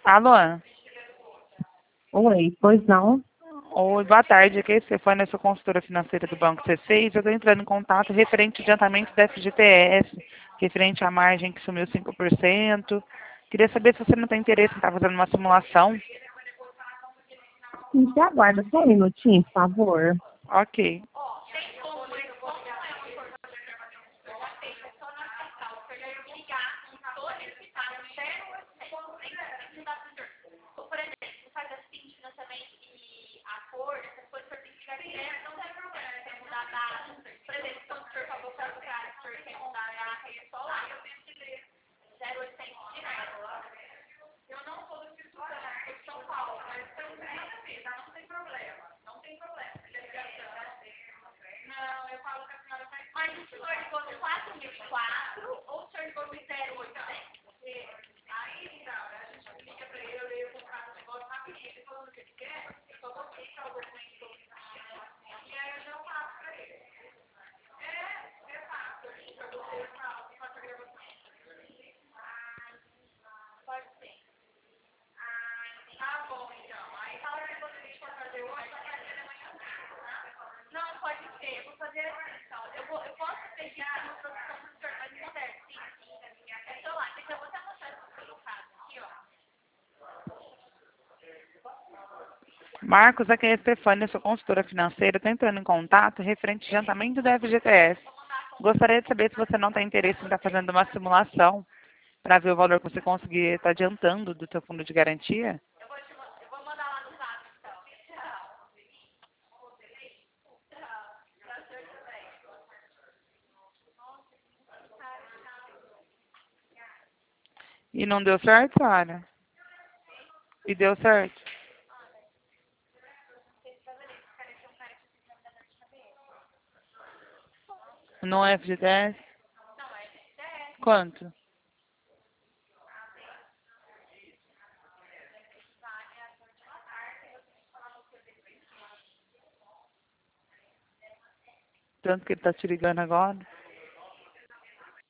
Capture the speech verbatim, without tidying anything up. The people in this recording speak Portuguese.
Alô? Oi, pois não? Oi, boa tarde. Aqui é Stefânia, sou consultora financeira do Banco C seis. Eu estou entrando em contato referente ao adiantamento da F G T S, referente à margem que sumiu cinco por cento. Queria saber se você não tem interesse em estar fazendo uma simulação. Você aguarda só um minutinho, por favor. Ok. Marcos, aqui é Stefânia, sou consultora financeira. Estou entrando em contato referente ao adiantamento da F G T S. Gostaria de saber se você não tem interesse em estar fazendo uma simulação para ver o valor que você conseguir estar adiantando do seu fundo de garantia. E não deu certo, Sara? E deu certo? No F G T S? Quanto? Tanto que ele está te ligando agora.